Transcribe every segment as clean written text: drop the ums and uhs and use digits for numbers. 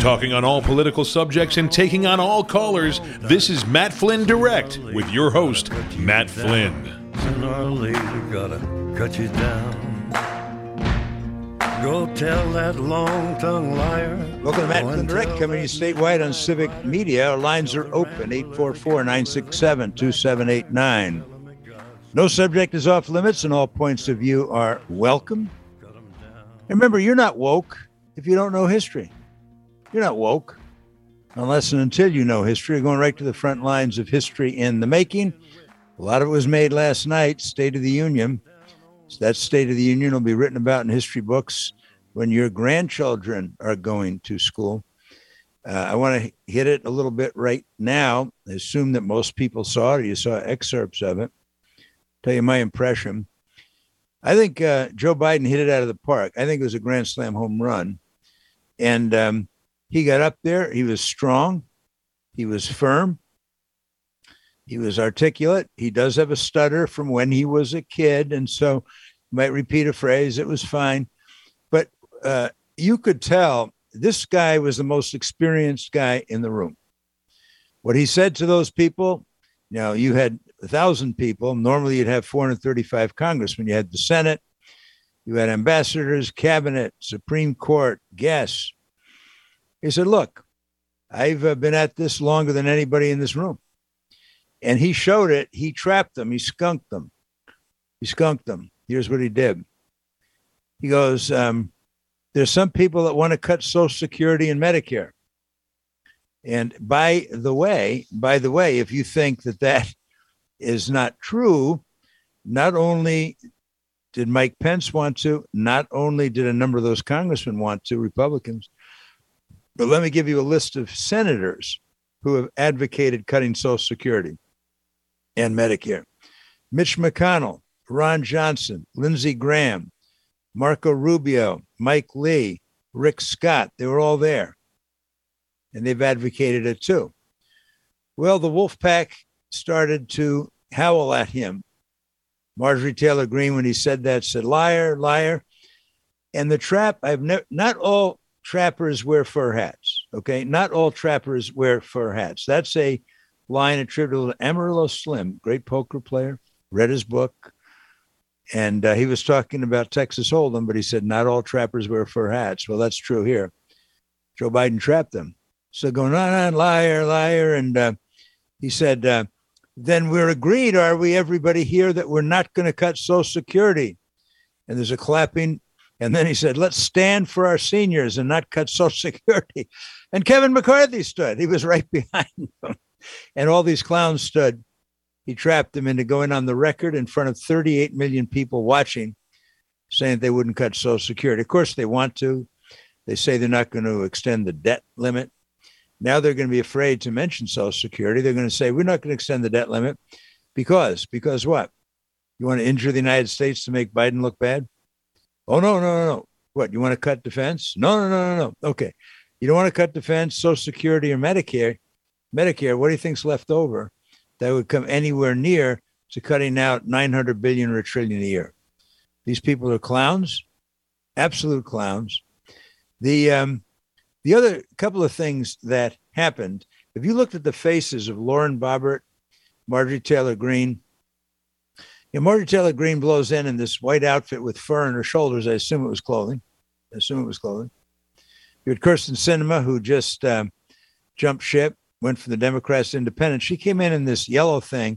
Talking on all political subjects and taking on all callers, this is Matt Flynn Direct with your host, Matt Flynn. Sooner or later, gotta cut you down. Go tell that long-tongued liar. Welcome to Matt Flynn Direct, coming to you statewide on Civic Media. Our lines are open, 844-967-2789. No subject is off limits, and all points of view are welcome. Remember, you're not woke if you don't know history. You're not woke unless and until you know history. You're going right to the front lines of history in the making. A lot of it was made last night, State of the Union. So that State of the Union will be written about in history books when your grandchildren are going to school. I want to hit it a little bit right now. I assume that most people saw it, or you saw excerpts of it. Tell you my impression. I think Joe Biden hit it out of the park. I think it was a grand slam home run. And he got up there. He was strong. He was firm. He was articulate. He does have a stutter from when he was a kid. And so you might repeat a phrase. It was fine. But you could tell this guy was the most experienced guy in the room. What he said to those people, you had 1,000 people. Normally you'd have 435 congressmen. You had the Senate. You had ambassadors, cabinet, Supreme Court, guests. He said, look, I've been at this longer than anybody in this room. And he showed it. He trapped them. He skunked them. Here's what he did. He goes, there's some people that want to cut Social Security and Medicare. And by the way, if you think that is not true, not only did Mike Pence want to, not only did a number of those congressmen want to, Republicans, but let me give you a list of senators who have advocated cutting Social Security and Medicare. Mitch McConnell, Ron Johnson, Lindsey Graham, Marco Rubio, Mike Lee, Rick Scott, they were all there. And they've advocated it too. Well, the wolf pack started to howl at him. Marjorie Taylor Greene, when he said that, said, liar, liar. And the trap, not all trappers wear fur hats, okay? Not all trappers wear fur hats. That's a line attributable to Amarillo Slim, great poker player, read his book. And he was talking about Texas Hold'em, but he said, not all trappers wear fur hats. Well, that's true here. Joe Biden trapped them. So going on, liar, liar. And he said, then we're agreed, are we, everybody here, that we're not going to cut Social Security? And there's a clapping. And then he said, let's stand for our seniors and not cut Social Security. And Kevin McCarthy stood. He was right behind them. And all these clowns stood. He trapped them into going on the record in front of 38 million people watching, saying they wouldn't cut Social Security. Of course, they want to. They say they're not going to extend the debt limit. Now they're going to be afraid to mention Social Security. They're going to say, we're not going to extend the debt limit because what? You want to injure the United States to make Biden look bad? Oh, no. What, you want to cut defense? No. Okay. You don't want to cut defense, Social Security, or Medicare. Medicare, what do you think's left over that would come anywhere near to cutting out $900 billion or $1 trillion a year? These people are clowns, absolute clowns. The other couple of things that happened, if you looked at the faces of Lauren Boebert, Marjorie Taylor Greene, Marjorie Taylor Greene blows in this white outfit with fur on her shoulders. I assume it was clothing. You had Kirsten Sinema, who just jumped ship, went from the Democrats to Independents. She came in this yellow thing.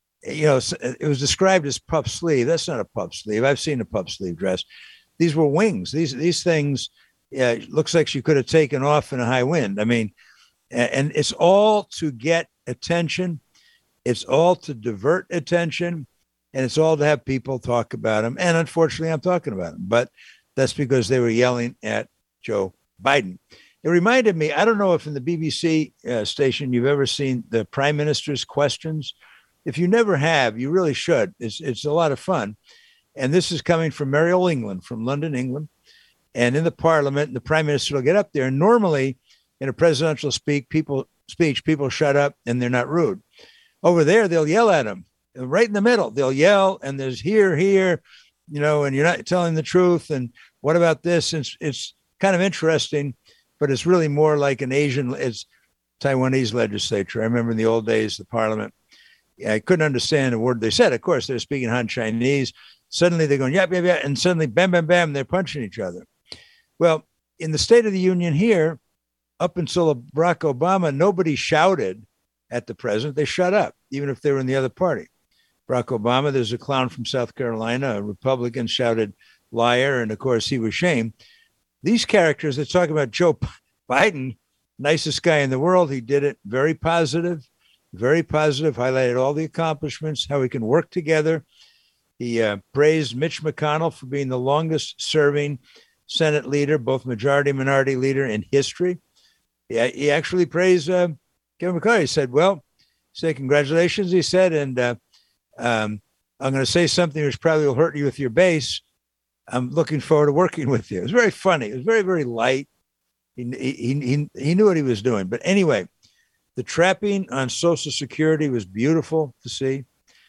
It was described as puff sleeve. That's not a puff sleeve. I've seen a puff sleeve dress. These were wings. These things, looks like she could have taken off in a high wind. I mean, and it's all to get attention. It's all to divert attention. And it's all to have people talk about him. And unfortunately, I'm talking about him. But that's because they were yelling at Joe Biden. It reminded me, I don't know if in the BBC station you've ever seen the Prime Minister's questions. If you never have, you really should. It's a lot of fun. And this is coming from Merrill England, from London, England. And in the Parliament, the Prime Minister will get up there. And normally in a presidential speech, people shut up and they're not rude. Over there, they'll yell at him. Right in the middle, they'll yell, and there's here, and you're not telling the truth. And what about this? It's kind of interesting but it's really more like it's Taiwanese legislature. I remember in the old days, the parliament, I couldn't understand a word they said. Of course, they're speaking Han Chinese. Suddenly they're going, yap, yap, yap, and suddenly, bam, bam, bam, they're punching each other. Well, in the State of the Union here, up until Barack Obama, nobody shouted at the president. They shut up, even if they were in the other party. Barack Obama, there's a clown from South Carolina, a Republican, shouted liar, and of course he was shamed. These characters that talk about Joe Biden, nicest guy in the world, he did it very positive, highlighted all the accomplishments, how we can work together. He praised Mitch McConnell for being the longest serving Senate leader, both majority and minority leader in history. He actually praised Kevin McCarthy. He said, congratulations, he said, and I'm going to say something which probably will hurt you with your base. I'm looking forward to working with you. It was very funny. It was very, very light. He knew what he was doing. But anyway, the trapping on Social Security was beautiful to see.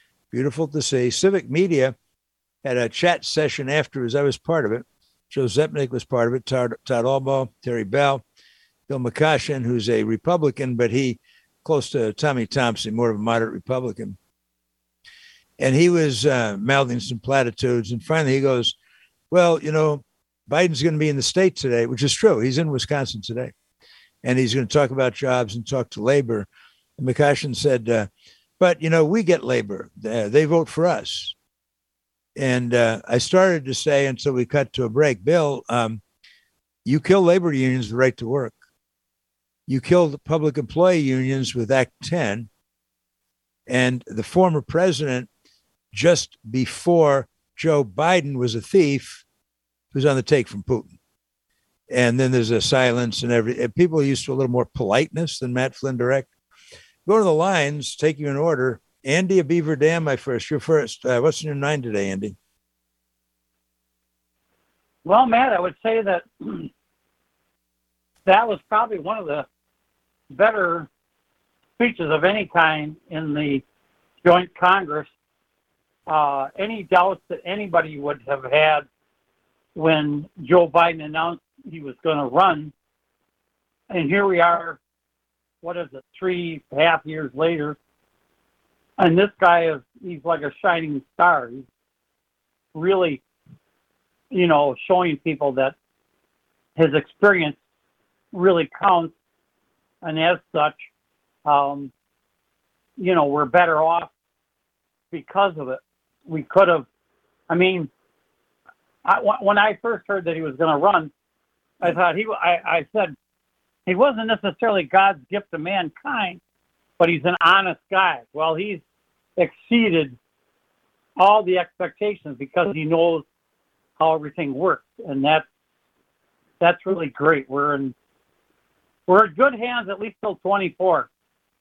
Civic Media had a chat session afterwards. I was part of it. Joe Zepnik was part of it. Todd Albaugh, Terry Bell, Bill McCoshen, who's a Republican, but he close to Tommy Thompson, more of a moderate Republican. And he was mouthing some platitudes. And finally he goes, well, Biden's going to be in the state today, which is true. He's in Wisconsin today. And he's going to talk about jobs and talk to labor. And McCoshen said, but, we get labor. They vote for us. And I started to say, until we cut to a break, Bill, you kill labor unions the right to work. You killed the public employee unions with Act 10. And the former president, just before Joe Biden, was a thief who's on the take from Putin. And then there's a silence and people are used to a little more politeness than Matt Flynn Direct. Go to the lines, take you in order. Andy of Beaver Dam, you're first. What's in your mind today, Andy? Well, Matt, I would say that that was probably one of the better speeches of any kind in the joint Congress. Any doubts that anybody would have had when Joe Biden announced he was going to run, and here we are, 3.5 years later, and this guy he's like a shining star. He's really, showing people that his experience really counts, and as such, we're better off because of it. We could have, when I first heard that he was going to run, I thought I said, he wasn't necessarily God's gift to mankind, but he's an honest guy. Well, he's exceeded all the expectations because he knows how everything works, and that's really great. We're in good hands at least till 24.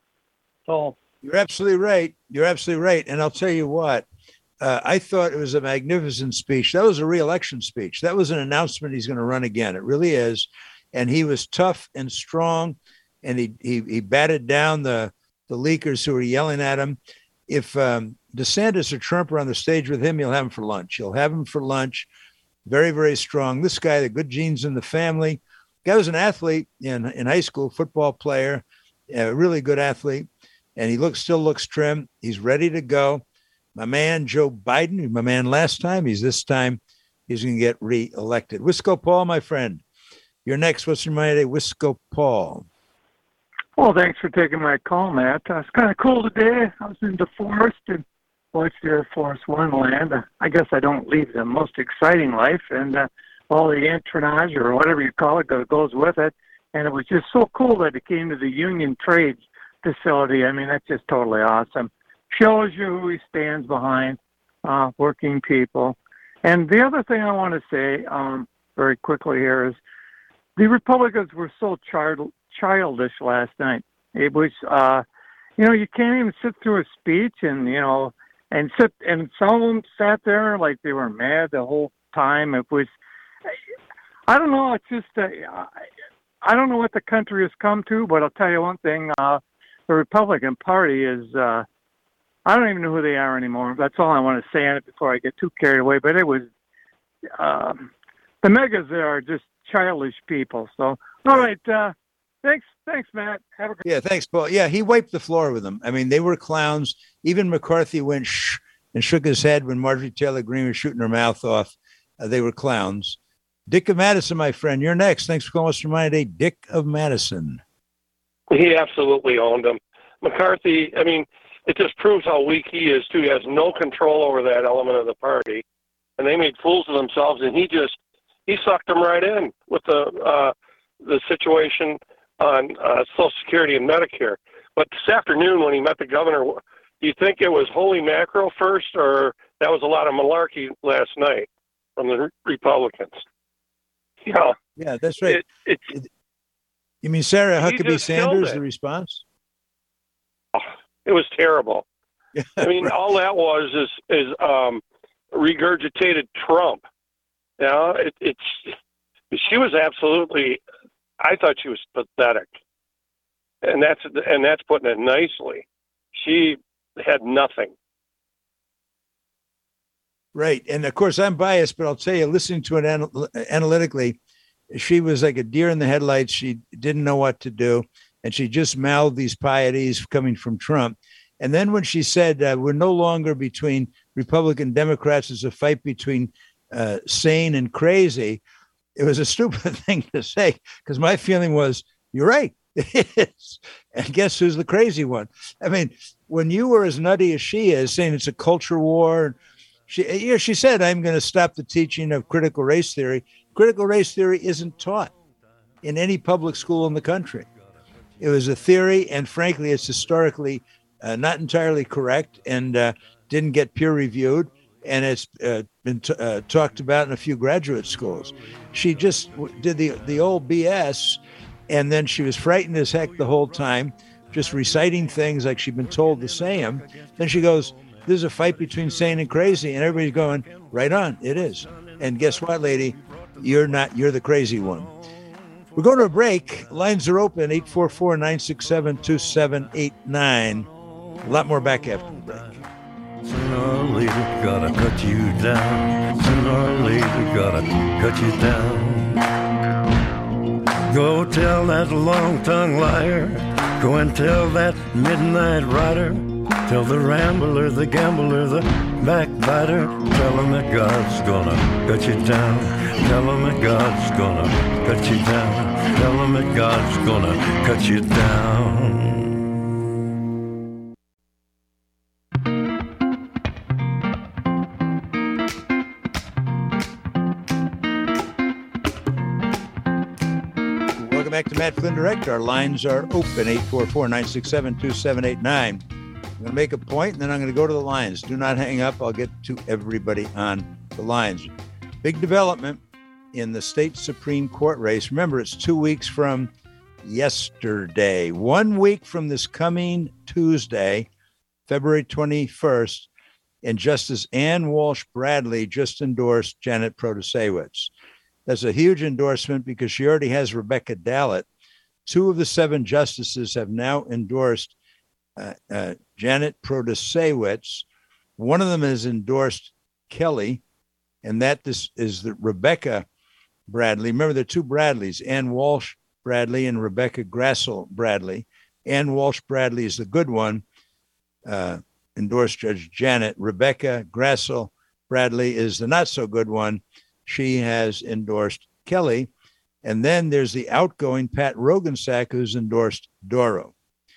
So you're absolutely right. And I'll tell you what, I thought it was a magnificent speech. That was a re-election speech. That was an announcement he's going to run again. It really is. And he was tough and strong, and he batted down the leakers who were yelling at him. If DeSantis or Trump are on the stage with him, he'll have him for lunch. Very, very strong. This guy, the good genes in the family. Guy was an athlete in high school, football player, a really good athlete, and he still looks trim. He's ready to go. My man, Joe Biden, my man last time, this time he's going to get reelected. Wisco Paul, my friend. You're next. What's your mind today? Wisco Paul. Well, thanks for taking my call, Matt. It's kind of cool today. I was in DeForest and watched Air Force One land. I guess I don't lead the most exciting life, and all the entourage or whatever you call it goes with it. And it was just so cool that it came to the Union Trades facility. That's just totally awesome. Shows you who he stands behind, working people. And the other thing I want to say very quickly here is the Republicans were so childish last night. It was, you can't even sit through a speech and some of them sat there like they were mad the whole time. It was, I don't know. It's just, I don't know what the country has come to, but I'll tell you one thing. The Republican Party is, I don't even know who they are anymore. That's all I want to say on it before I get too carried away. But it was, the megas there are just childish people. So All right. Thanks, Matt. Have a great. Yeah, thanks, Paul. Yeah, he wiped the floor with them. I mean, they were clowns. Even McCarthy went shh and shook his head when Marjorie Taylor Greene was shooting her mouth off. They were clowns. Dick of Madison, my friend, you're next. Thanks for calling us from my day, Dick of Madison. He absolutely owned him. McCarthy, I mean, it just proves how weak he is, too. He has no control over that element of the party. And they made fools of themselves, and he sucked them right in with the situation on Social Security and Medicare. But this afternoon when he met the governor, do you think it was holy mackerel first, or that was a lot of malarkey last night from the Republicans? Yeah. Yeah, that's right. You mean Sarah Huckabee Sanders, the response? Oh, it was terrible. I mean, right. All that was is regurgitated Trump. You know, she was absolutely. I thought she was pathetic, and that's putting it nicely. She had nothing. Right, and of course I'm biased, but I'll tell you, listening to it analytically, she was like a deer in the headlights. She didn't know what to do, and she just mouthed these pieties coming from Trump. And then when she said, we're no longer between Republican Democrats, it's a fight between sane and crazy, it was a stupid thing to say, because my feeling was, you're right, it is. And guess who's the crazy one? I mean, when you were as nutty as she is, saying it's a culture war, she said, I'm going to stop the teaching of critical race theory. Critical race theory isn't taught in any public school in the country. It was a theory, and frankly, it's historically not entirely correct and didn't get peer reviewed, and it's been talked about in a few graduate schools. She just did the old BS, and then she was frightened as heck the whole time, just reciting things like she'd been told to say them. Then she goes, there's a fight between sane and crazy, and everybody's going, right on, it is. And guess what, lady? You're the crazy one. We're going to a break. Lines are open, 844-967-2789. A lot more back after the break. Sooner or later, gotta cut you down. Sooner or later, gotta cut you down. Go tell that long-tongued liar. Go and tell that midnight rider. Tell the rambler, the gambler, the backbiter. Tell him that God's gonna cut you down. Tell him that God's gonna cut you down. Tell him that God's gonna cut you down. Welcome back to Matt Flynn Direct. Our lines are open, 844-967-2789. I'm going to make a point, and then I'm going to go to the lines. Do not hang up. I'll get to everybody on the lines. Big development in the state Supreme Court race. Remember, it's 2 weeks from yesterday. 1 week from this coming Tuesday, February 21st, and Justice Ann Walsh Bradley just endorsed Janet Protasewicz. That's a huge endorsement because she already has Rebecca Dallett. 2 of the 7 justices have now endorsed Janet Protasewicz. One of them has endorsed Kelly, and that is the Rebecca Bradley. Remember, there are 2 Bradleys, Ann Walsh Bradley and Rebecca Grassel Bradley. Ann Walsh Bradley is the good one, endorsed Judge Janet. Rebecca Grassel Bradley is the not so good one. She has endorsed Kelly. And then there's the outgoing Pat Rogensack, who's endorsed Doro.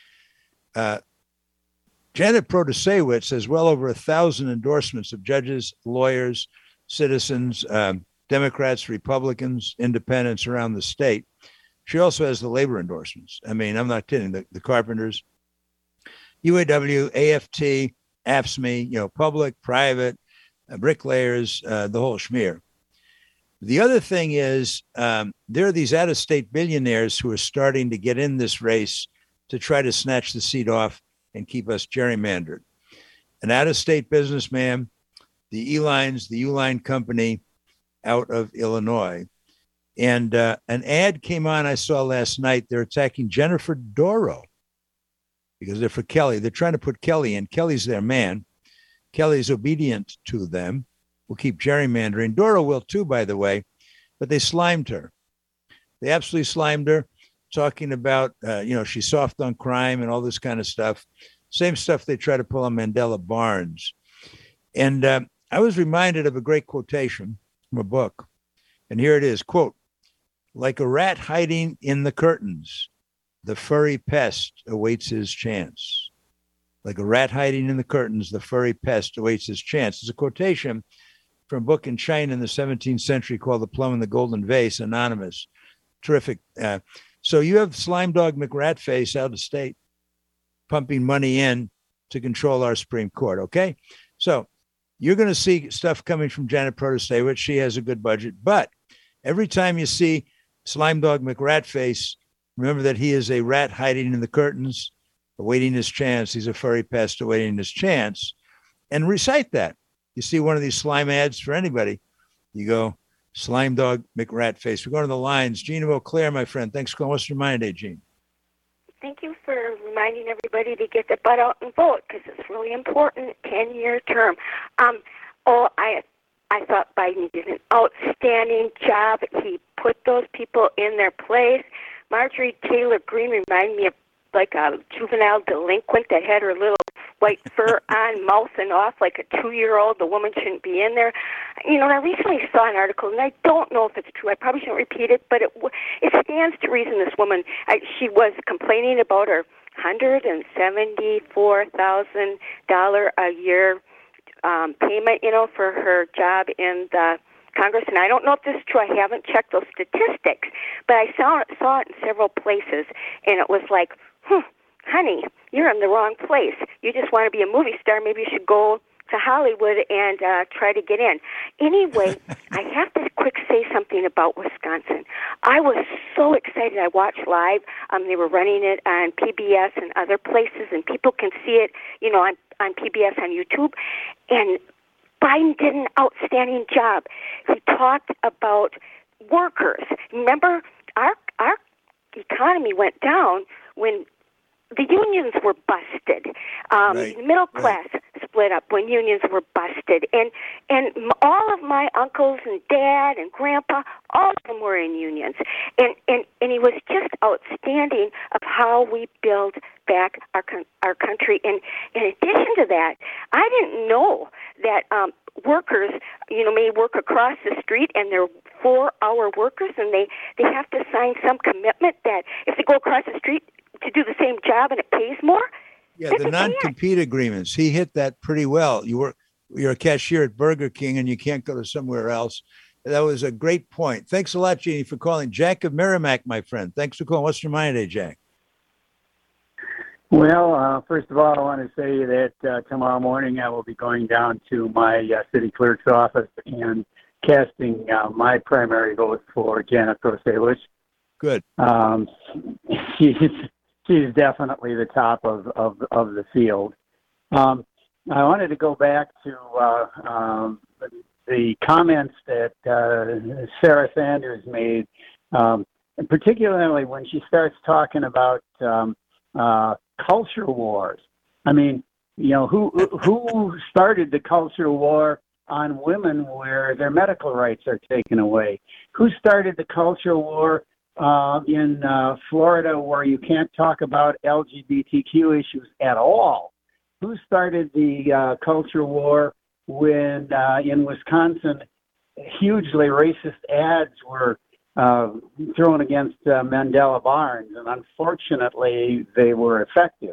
Janet Protasewicz has well over 1,000 endorsements of judges, lawyers, citizens, Democrats, Republicans, independents around the state. She also has the labor endorsements. I mean, I'm not kidding. The carpenters, UAW, AFT, AFSCME, public, private, bricklayers, the whole schmear. The other thing is there are these out-of-state billionaires who are starting to get in this race to try to snatch the seat off and keep us gerrymandered. An out-of-state businessman, the Uline Company out of Illinois. And an ad came on I saw last night. They're attacking Jennifer Doro because they're for Kelly. They're trying to put Kelly in. Kelly's their man. Kelly's obedient to them. Will keep gerrymandering. Doro will too, by the way, but they slimed her. They absolutely slimed her, talking about, she's soft on crime and all this kind of stuff. Same stuff they try to pull on Mandela Barnes. And I was reminded of a great quotation from a book. And here it is, quote, "Like a rat hiding in the curtains, the furry pest awaits his chance." Like a rat hiding in the curtains, the furry pest awaits his chance. It's a quotation from a book in China in the 17th century called The Plum and the Golden Vase, anonymous. Terrific. So you have Slime Dog McRatface out of state pumping money in to control our Supreme Court, okay? So you're going to see stuff coming from Janet Protasiewicz. She has a good budget. But every time you see Slime Dog McRatface, remember that he is a rat hiding in the curtains, awaiting his chance. He's a furry pest awaiting his chance. And recite that. You see one of these slime ads for anybody, you go, Slime Dog McRatface. We're going to the lines. Gene of Eau Claire, my friend. Thanks for calling. What's your mind today, Gene? Thank you for reminding everybody to get their butt out and vote, because it's really important. 10-year term. I thought Biden did an outstanding job. He put those people in their place. Marjorie Taylor Greene reminded me of like a juvenile delinquent that had her little white fur on, mouthing off like a 2-year-old. The woman shouldn't be in there. I recently saw an article, and I don't know if it's true. I probably shouldn't repeat it, but it stands to reason this woman, she was complaining about her $174,000 a year payment, for her job in the Congress. And I don't know if this is true. I haven't checked those statistics, but I saw it in several places, and it was like, honey, you're in the wrong place. You just want to be a movie star. Maybe you should go to Hollywood and try to get in. Anyway, I have to quick say something about Wisconsin. I was so excited. I watched live. They were running it on PBS and other places, and people can see it, on PBS on YouTube. And Biden did an outstanding job. He talked about workers. Remember, our economy went down when the unions were busted. Right. The middle class split up when unions were busted. And all of my uncles and dad and grandpa, all of them were in unions. And he was just outstanding of how we build back our country. And in addition to that, I didn't know that workers, may work across the street and they're 4-hour workers, and they have to sign some commitment that if they go across the street to do the same job and it pays more. Yeah, the non-compete agreements. He hit that pretty well. You're a cashier at Burger King and you can't go to somewhere else. That was a great point. Thanks a lot, Jeannie, for calling. Jack of Merrimack, my friend. Thanks for calling. What's your mind today, Jack? Well, first of all, I want to say that tomorrow morning I will be going down to my city clerk's office and casting my primary vote for Janet Protasiewicz. Good. She's definitely the top of the field. I wanted to go back to the comments that Sarah Sanders made, particularly when she starts talking about culture wars. I mean, who started the culture war on women where their medical rights are taken away? Who started the culture war in Florida where you can't talk about LGBTQ issues at all? Who started the culture war when in Wisconsin hugely racist ads were thrown against Mandela Barnes, and unfortunately they were effective.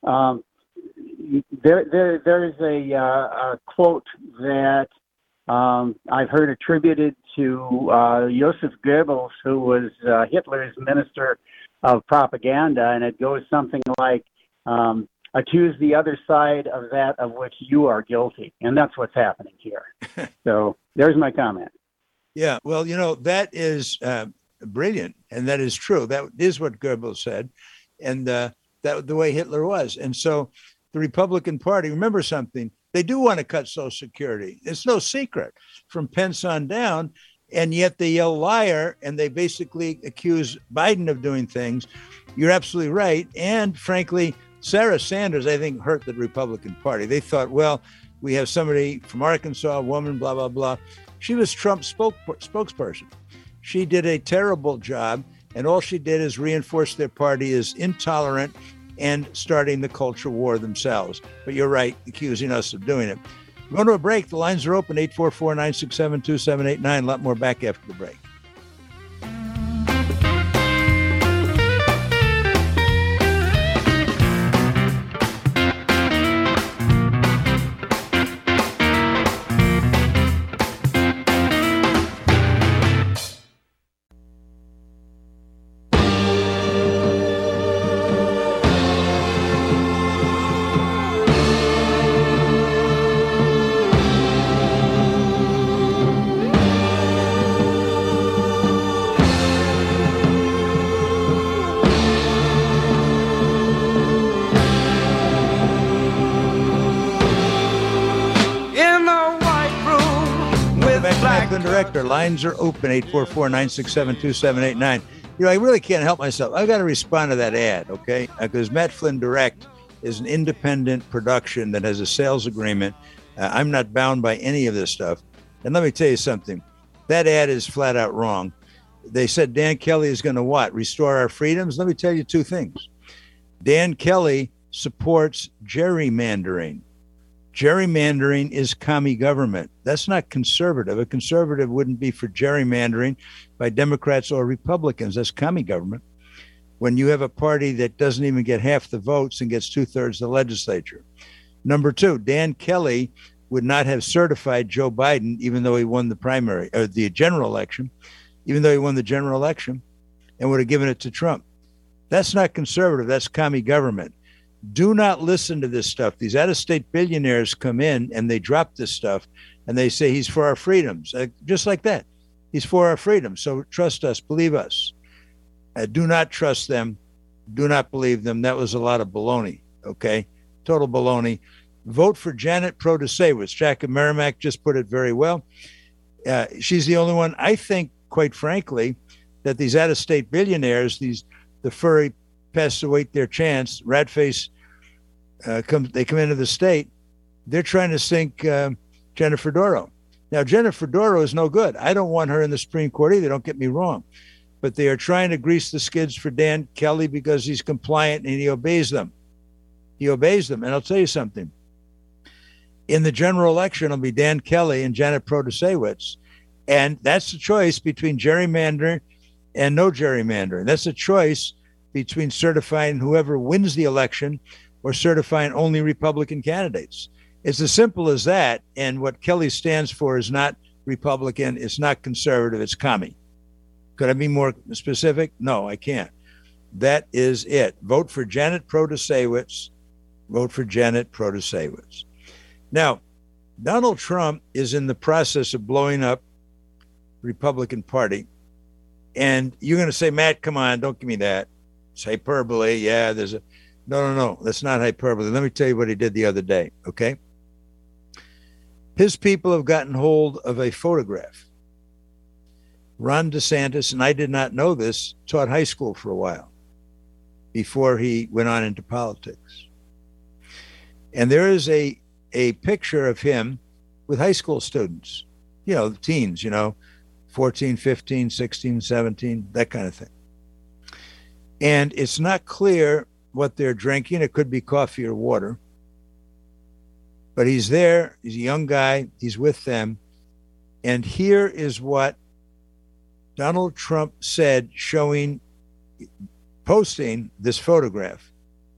There's a quote that I've heard attributed to Joseph Goebbels, who was Hitler's minister of propaganda, and it goes something like, accuse the other side of that of which you are guilty. And that's what's happening here. So there's my comment. Yeah, well, that is brilliant, and that is true. That is what Goebbels said, and that the way Hitler was. And so the Republican Party, remember something, they do want to cut Social Security. It's no secret from Pence on down, and yet they yell liar, and they basically accuse Biden of doing things. You're absolutely right. And frankly, Sarah Sanders, I think, hurt the Republican Party. They thought, well, we have somebody from Arkansas, a woman, blah, blah, blah. She was Trump's spokesperson. She did a terrible job. And all she did is reinforce their party as intolerant and starting the culture war themselves. But you're right, accusing us of doing it. We're going to a break. The lines are open, 844-967-2789. A lot more back after the break. Director, lines are open, 844-967-2789. I really can't help myself. I've got to respond to that ad, okay? Because Matt Flynn Direct is an independent production that has a sales agreement. I'm not bound by any of this stuff. And let me tell you something. That ad is flat out wrong. They said Dan Kelly is going to what? Restore our freedoms? Let me tell you two things. Dan Kelly supports gerrymandering. Gerrymandering is commie government. That's not conservative. A conservative wouldn't be for gerrymandering by Democrats or Republicans. That's commie government. When you have a party that doesn't even get half the votes and gets 2/3 of the legislature. Number two, Dan Kelly would not have certified Joe Biden, even though he won the primary or the general election, and would have given it to Trump. That's not conservative. That's commie government. Do not listen to this stuff. These out-of-state billionaires come in and they drop this stuff and they say he's for our freedoms. Just like that. He's for our freedoms. So trust us. Believe us. Do not trust them. Do not believe them. That was a lot of baloney. Okay? Total baloney. Vote for Janet Protasewicz. Jack of Merrimack just put it very well. She's the only one, I think, quite frankly, that these out-of-state billionaires, the furry pests who wait their chance, rat face, they come into the state, they're trying to sink Jennifer Doro. Now, Jennifer Doro is no good. I don't want her in the Supreme Court either, don't get me wrong. But they are trying to grease the skids for Dan Kelly because he's compliant and he obeys them. And I'll tell you something. In the general election, it'll be Dan Kelly and Janet Protasewicz. And that's the choice between gerrymandering and no gerrymandering. That's a choice between certifying whoever wins the election or certifying only Republican candidates. It's as simple as that. And what Kelly stands for is not Republican. It's not conservative. It's commie. Could I be more specific? No, I can't. That is it. Vote for Janet Protasewicz. Vote for Janet Protasewicz. Now, Donald Trump is in the process of blowing up the Republican Party. And you're going to say, Matt, come on, don't give me that. It's hyperbole. Yeah, no. That's not hyperbole. Let me tell you what he did the other day, okay? His people have gotten hold of a photograph. Ron DeSantis, and I did not know this, taught high school for a while before he went on into politics. And there is a picture of him with high school students, teens, 14, 15, 16, 17, that kind of thing. And it's not clear what they're drinking. It could be coffee or water. But he's there. He's a young guy. He's with them. And here is what Donald Trump said, posting this photograph.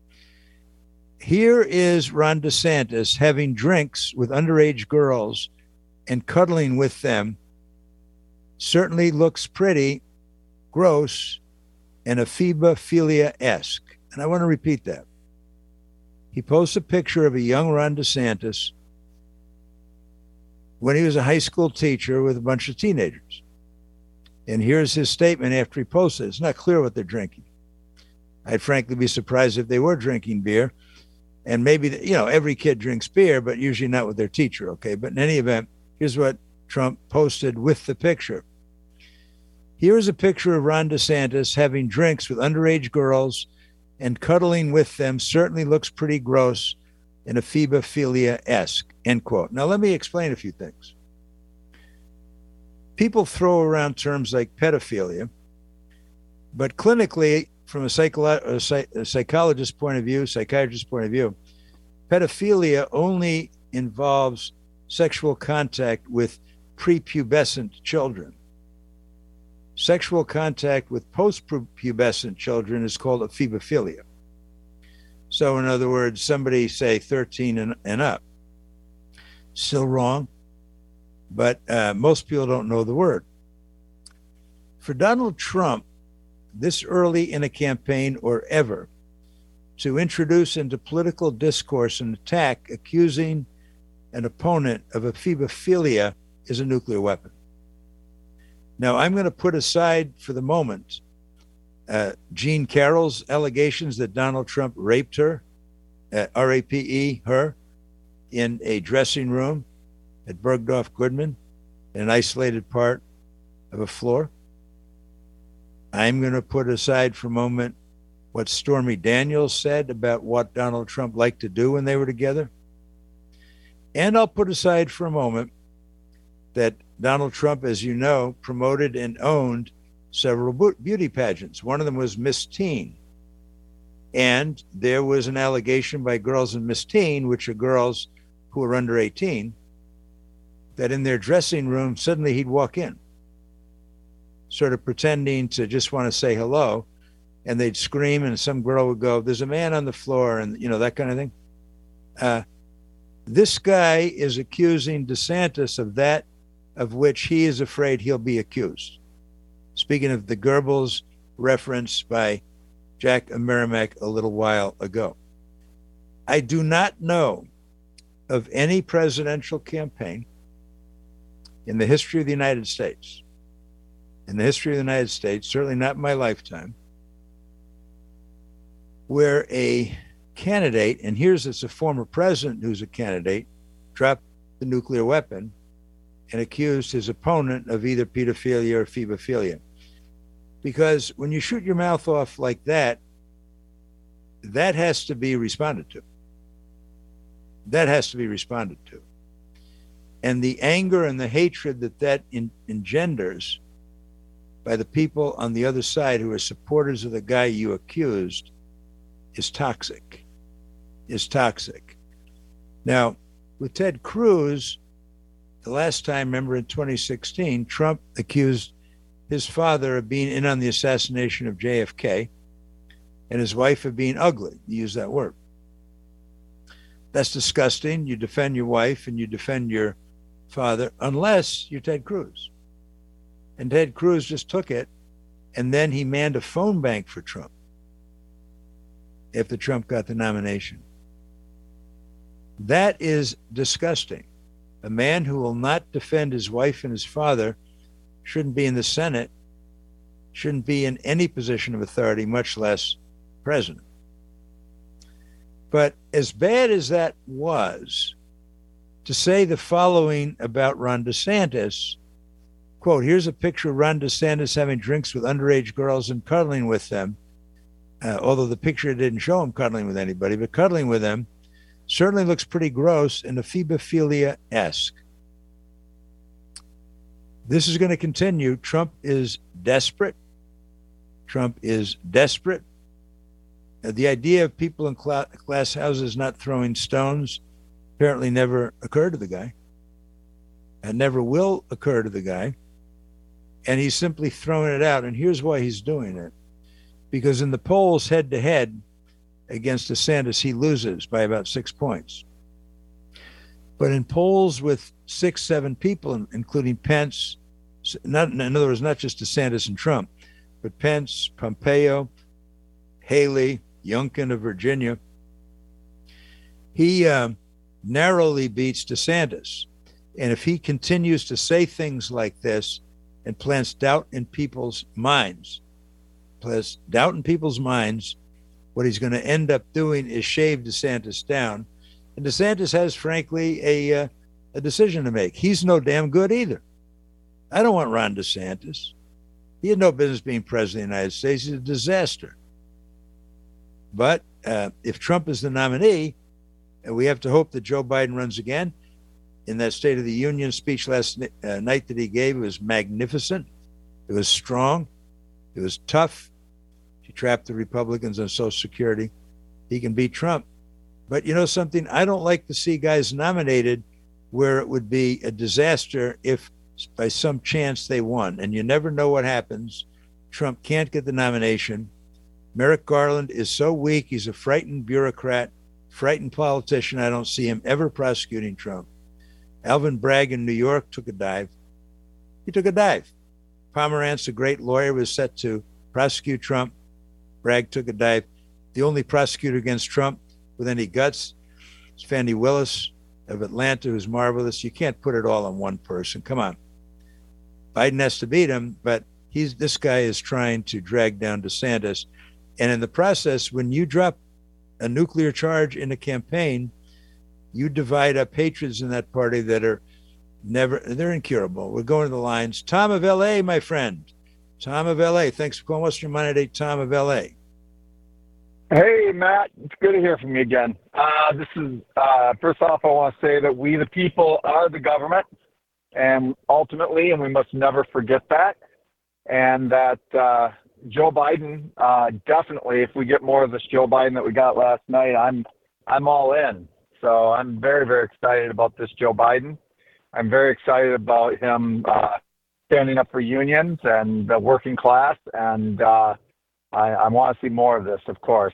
Here is Ron DeSantis having drinks with underage girls and cuddling with them. Certainly looks pretty, gross, and ephebophilia-esque. And I want to repeat that. He posts a picture of a young Ron DeSantis when he was a high school teacher with a bunch of teenagers. And here's his statement after he posted it. It's not clear what they're drinking. I'd frankly be surprised if they were drinking beer. And maybe, every kid drinks beer, but usually not with their teacher, okay? But in any event, here's what Trump posted with the picture. Here is a picture of Ron DeSantis having drinks with underage girls and cuddling with them. Certainly looks pretty gross and ephebophilia-esque, end quote. Now, let me explain a few things. People throw around terms like pedophilia, But clinically, from a psychologist's point of view, psychiatrist's point of view, pedophilia only involves sexual contact with prepubescent children. Sexual contact with post-pubescent children is called ephebophilia. So in other words, somebody say 13 and up. Still wrong, but most people don't know the word. For Donald Trump, this early in a campaign or ever, to introduce into political discourse an attack accusing an opponent of ephebophilia is a nuclear weapon. Now, I'm going to put aside for the moment Jean Carroll's allegations that Donald Trump raped her, R-A-P-E, her, in a dressing room at Bergdorf Goodman, in an isolated part of a floor. I'm going to put aside for a moment what Stormy Daniels said about what Donald Trump liked to do when they were together. And I'll put aside for a moment that Donald Trump, as you know, promoted and owned several beauty pageants. One of them was Miss Teen. And there was an allegation by girls in Miss Teen, which are girls who are under 18, that in their dressing room, suddenly he'd walk in, sort of pretending to just want to say hello, and they'd scream, and some girl would go, "There's a man on the floor," and that kind of thing. This guy is accusing DeSantis of that of which he is afraid he'll be accused. Speaking of the Goebbels reference by Jack Merrimack a little while ago. I do not know of any presidential campaign in the history of the United States, certainly not in my lifetime, where a candidate, and it's a former president who's a candidate, dropped the nuclear weapon and accused his opponent of either pedophilia or ephebophilia. Because when you shoot your mouth off like that, that has to be responded to. And the anger and the hatred that engenders by the people on the other side who are supporters of the guy you accused is toxic. Now, with Ted Cruz, the last time, remember in 2016, Trump accused his father of being in on the assassination of JFK and his wife of being ugly. He used that word. That's disgusting. You defend your wife and you defend your father, unless you're Ted Cruz. And Ted Cruz just took it, and then he manned a phone bank for Trump after Trump got the nomination. That is disgusting. A man who will not defend his wife and his father shouldn't be in the Senate, shouldn't be in any position of authority, much less president. But as bad as that was, to say the following about Ron DeSantis, quote, here's a picture of Ron DeSantis having drinks with underage girls and cuddling with them, although the picture didn't show him cuddling with anybody, but cuddling with them certainly looks pretty gross and ephebophilia-esque. This is going to continue. Trump is desperate. The idea of people in glass houses not throwing stones apparently never occurred to the guy, and never will occur to the guy. And he's simply throwing it out. And here's why he's doing it. Because in the polls head-to-head against DeSantis, he loses by about 6 points. But in polls with 6-7 people, including Pence, in other words, not just DeSantis and Trump, but Pence, Pompeo, Haley, Youngkin of Virginia, he narrowly beats DeSantis. And if he continues to say things like this and plants doubt in people's minds, what he's going to end up doing is shave DeSantis down. And DeSantis has, frankly, a decision to make. He's no damn good either. I don't want Ron DeSantis. He had no business being president of the United States. He's a disaster. But if Trump is the nominee, and we have to hope that Joe Biden runs again, in that State of the Union speech last night that he gave, it was magnificent. It was strong. It was tough. you trap the Republicans on Social Security, he can beat Trump. But you know something? I don't like to see guys nominated where it would be a disaster if by some chance they won. And you never know what happens. Trump can't get the nomination. Merrick Garland is so weak. He's a frightened bureaucrat, frightened politician. I don't see him ever prosecuting Trump. Alvin Bragg in New York took a dive. He took a dive. Pomerantz, a great lawyer, was set to prosecute Trump. Bragg took a dive. The only prosecutor against Trump with any guts is Fani Willis of Atlanta, who's marvelous. You can't put it all on one person. Come on. Biden has to beat him, but this guy is trying to drag down DeSantis. And in the process, when you drop a nuclear charge in a campaign, you divide up hatreds in that party that are they're incurable. We're going to the lines. Tom of LA, my friend. Tom of LA. Thanks for calling. What's your Monday today, Tom of LA? Hey, Matt. It's good to hear from you again. This is, first off, I want to say that we, the people, are the government, and ultimately, and we must never forget that, and that Joe Biden, definitely, if we get more of this Joe Biden that we got last night, I'm all in. So I'm very, very excited about this Joe Biden. I'm very excited about him standing up for unions and the working class, and I want to see more of this, of course.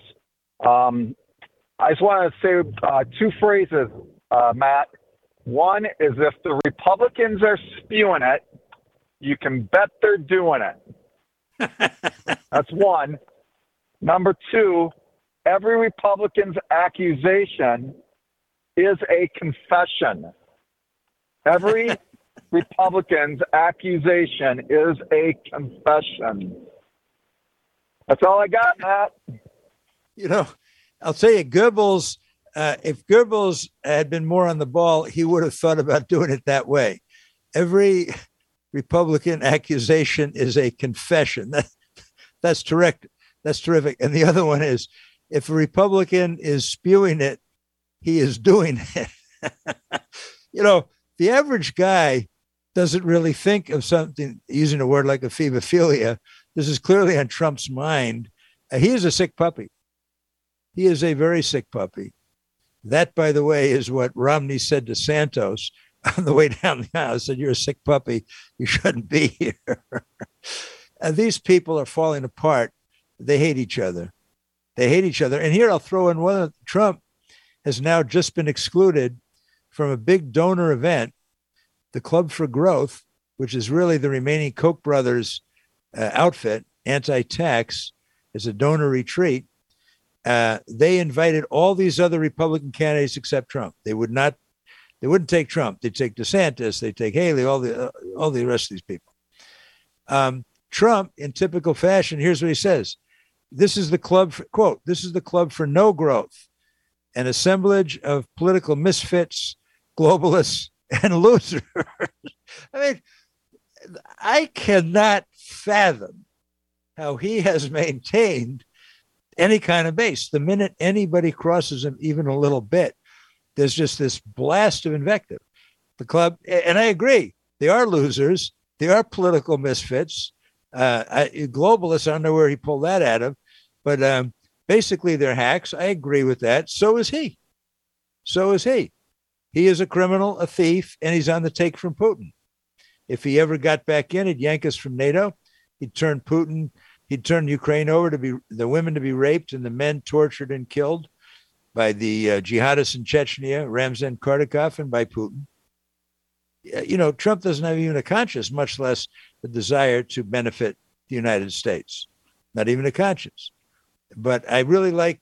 I just want to say two phrases, Matt. One is if the Republicans are spewing it, you can bet they're doing it. That's one. Number two, every Republican's accusation is a confession. Every Republican's accusation is a confession. That's all I got, Matt. You know, I'll tell you, Goebbels, if Goebbels had been more on the ball, he would have thought about doing it that way. Every Republican accusation is a confession. That's terrific. That's terrific. And the other one is, if a Republican is spewing it, he is doing it. You know, the average guy doesn't really think of something, using a word like ephebophilia. This is clearly on Trump's mind. He is a sick puppy. He is a very sick puppy. That, by the way, is what Romney said to Santos on the way down the aisle. He said, "You're a sick puppy. You shouldn't be here." And these people are falling apart. They hate each other. They hate each other. And here I'll throw in one. Trump has now just been excluded from a big donor event, the Club for Growth, which is really the remaining Koch brothers outfit, anti-tax, is a donor retreat. They invited all these other Republican candidates except Trump. They wouldn't take Trump. They'd take DeSantis. They'd take Haley, all the rest of these people. Trump, in typical fashion, here's what he says. This is the club, quote, "This is the club for no growth, an assemblage of political misfits, globalists, and losers." I mean, I cannot fathom how he has maintained any kind of base. The minute anybody crosses him even a little bit, there's just this blast of invective. The club, and I agree, they are losers. They are political misfits. Globalists, I don't know where he pulled that out of, but basically they're hacks. I agree with that. So is he. So is he. He is a criminal, a thief, and he's on the take from Putin. If he ever got back in, he'd yank us from NATO. He'd turn Ukraine over to be the women to be raped and the men tortured and killed by the jihadists in Chechnya, Ramzan Kadyrov, and by Putin. You know, Trump doesn't have even a conscience, much less the desire to benefit the United States. Not even a conscience. But I really like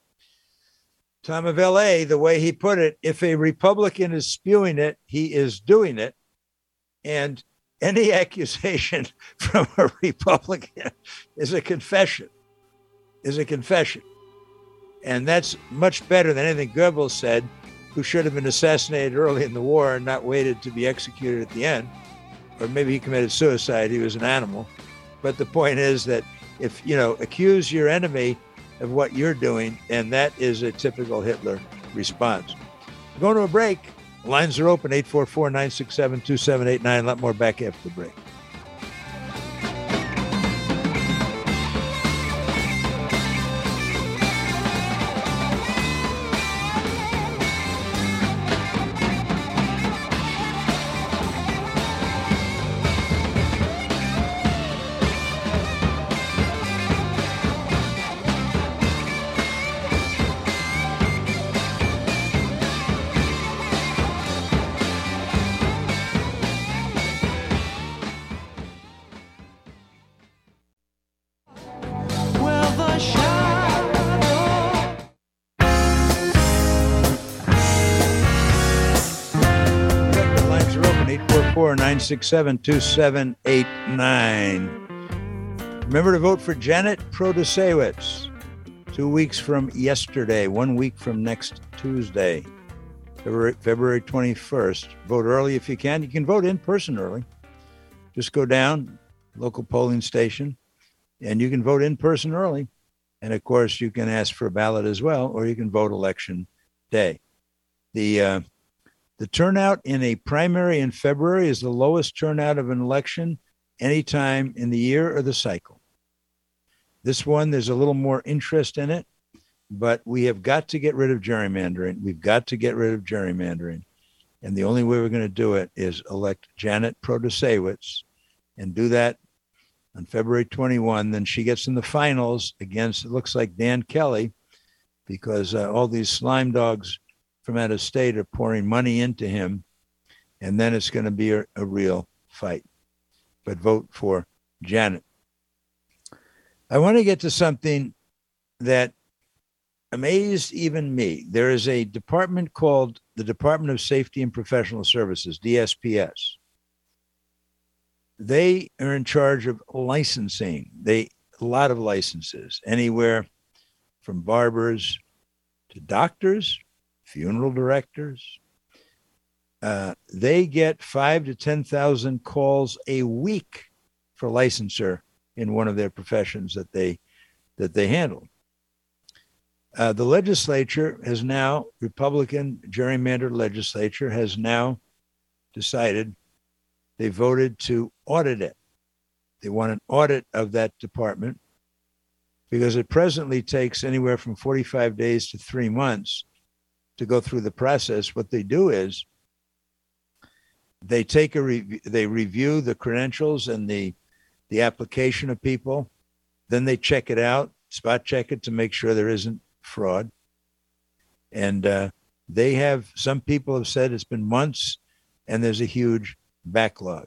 Tom of LA, the way he put it. If a Republican is spewing it, he is doing it. And any accusation from a Republican is a confession, And that's much better than anything Goebbels said, who should have been assassinated early in the war and not waited to be executed at the end. Or maybe he committed suicide. He was an animal. But the point is that if, accuse your enemy of what you're doing, and that is a typical Hitler response. We're going to a break. Lines are open, 844-967-2789. A lot more back after the break. 844-967-2789. Remember to vote for Janet Protasewicz 2 weeks from yesterday, 1 week from next Tuesday, February 21st. Vote early if you can. You can vote in person early. Just go down, local polling station, and you can vote in person early. And of course, you can ask for a ballot as well, or you can vote election day. The turnout in a primary in February is the lowest turnout of an election any time in the year or the cycle. This one, there's a little more interest in it, but we have got to get rid of gerrymandering. We've got to get rid of gerrymandering. And the only way we're going to do it is elect Janet Protasewicz and do that on February 21. Then she gets in the finals against, it looks like, Dan Kelly, because all these slime dogs from out of state are pouring money into him. And then it's going to be a real fight. But vote for Janet. I want to get to something that amazed even me. There is a department called the Department of Safety and Professional Services, DSPS. They are in charge of licensing. A lot of licenses, anywhere from barbers to doctors, funeral directors. They get 5,000 to 10,000 calls a week for licensure in one of their professions that they handle. The legislature has now, Republican gerrymandered legislature has now decided, they voted to audit it. They want an audit of that department because it presently takes anywhere from 45 days to 3 months to go through the process. What they do is they they review the credentials and the application of people. Then they check it out, spot check it to make sure there isn't fraud. And they have, some people have said it's been months and there's a huge backlog.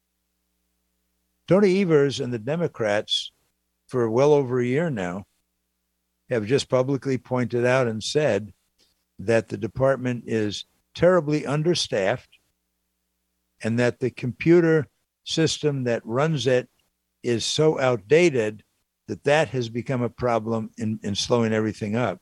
Tony Evers and the Democrats, for well over a year now, have just publicly pointed out and said that the department is terribly understaffed and that the computer system that runs it is so outdated that has become a problem in slowing everything up.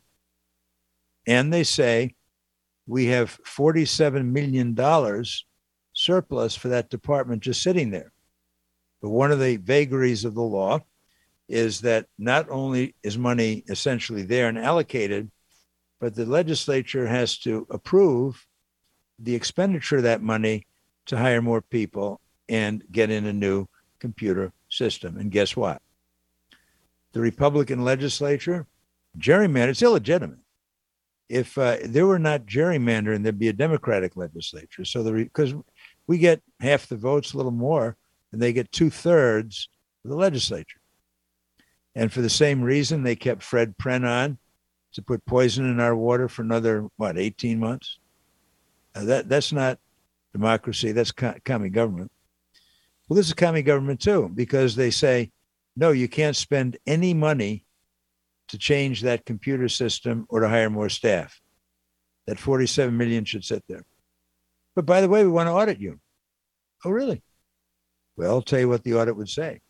And they say we have $47 million surplus for that department just sitting there. But one of the vagaries of the law is that not only is money essentially there and allocated, but the legislature has to approve the expenditure of that money to hire more people and get in a new computer system. And guess what? The Republican legislature, gerrymander, it's illegitimate. If there were not gerrymandering, there'd be a Democratic legislature. So because we get half the votes, a little more, and they get 2/3 of the legislature. And for the same reason, they kept Fred Prenn on to put poison in our water for another, 18 months? That's not democracy. That's commie government. Well, this is commie government too, because they say, no, you can't spend any money to change that computer system or to hire more staff. That $47 million should sit there. But by the way, we want to audit you. Oh, really? Well, I'll tell you what the audit would say.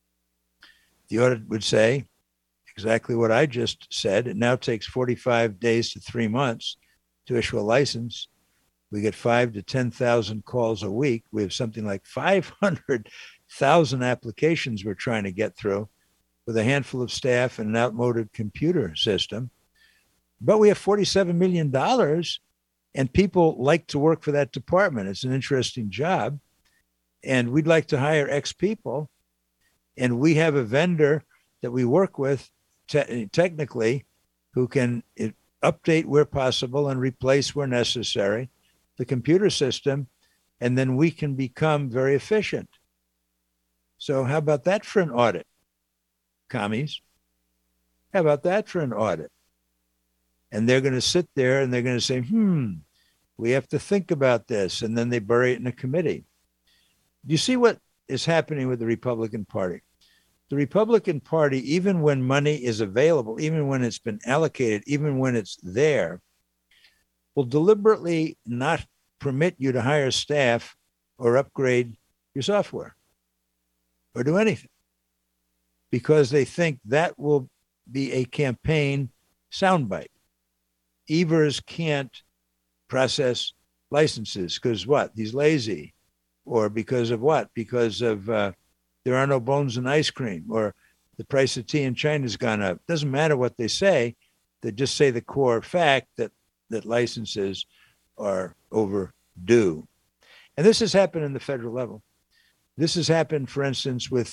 The audit would say exactly what I just said. It now takes 45 days to 3 months to issue a license. We get 5,000 to 10,000 calls a week. We have something like 500,000 applications we're trying to get through with a handful of staff and an outmoded computer system. But we have $47 million and people like to work for that department. It's an interesting job. And we'd like to hire X people. And we have a vendor that we work with technically who can update where possible and replace where necessary the computer system. And then we can become very efficient. So how about that for an audit, commies? How about that for an audit? And they're going to sit there and they're going to say, we have to think about this. And then they bury it in a committee. You see what is happening with the Republican Party? The Republican Party, even when money is available, even when it's been allocated, even when it's there, will deliberately not permit you to hire staff or upgrade your software or do anything, because they think that will be a campaign soundbite. Evers can't process licenses because what? He's lazy. Or because of what? Because of there are no bones in ice cream, or the price of tea in China has gone up. Doesn't matter what they say. They just say the core fact that licenses are overdue. And this has happened in the federal level. This has happened, for instance, with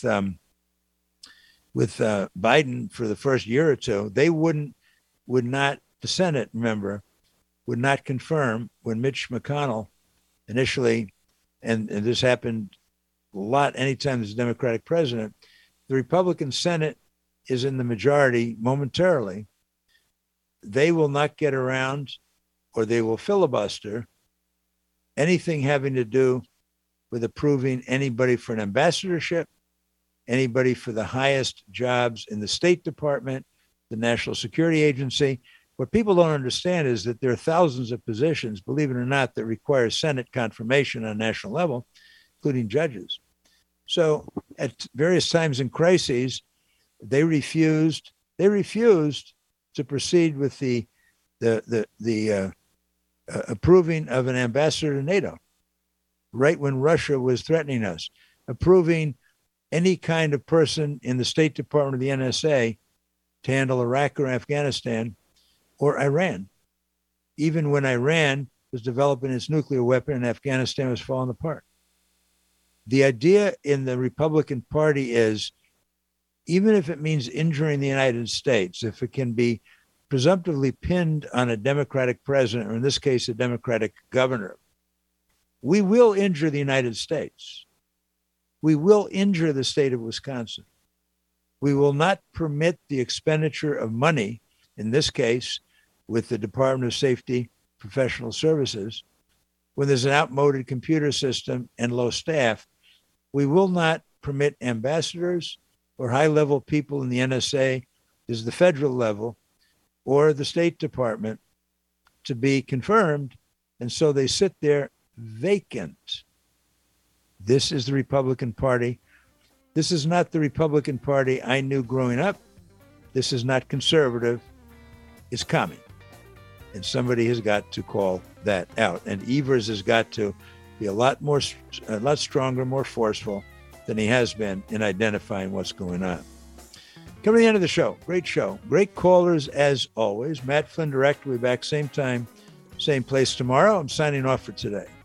Biden for the first year or two. They would not, the Senate, remember, would not confirm when Mitch McConnell initially, and this happened a lot anytime there's a Democratic president, the Republican Senate is in the majority momentarily. They will not get around, or they will filibuster anything having to do with approving anybody for an ambassadorship, anybody for the highest jobs in the State Department, the National Security Agency. What people don't understand is that there are thousands of positions, believe it or not, that require Senate confirmation on a national level, including judges. So at various times in crises, they refused to proceed with the approving of an ambassador to NATO, right when Russia was threatening us, approving any kind of person in the State Department of the NSA to handle Iraq or Afghanistan or Iran, even when Iran was developing its nuclear weapon and Afghanistan was falling apart. The idea in the Republican Party is, even if it means injuring the United States, if it can be presumptively pinned on a Democratic president, or in this case, a Democratic governor, we will injure the United States. We will injure the state of Wisconsin. We will not permit the expenditure of money, in this case, with the Department of Safety Professional Services, when there's an outmoded computer system and low staff. We will not permit ambassadors or high-level people in the NSA, is the federal level, or the State Department, to be confirmed, and so they sit there vacant. This is the Republican Party. This is not the Republican Party I knew growing up. This is not conservative. It's commie. And somebody has got to call that out. And Evers has got to be a lot stronger, more forceful than he has been in identifying what's going on. Coming to the end of the show. Great show. Great callers as always. Matt Flynn Direct will be back same time, same place tomorrow. I'm signing off for today.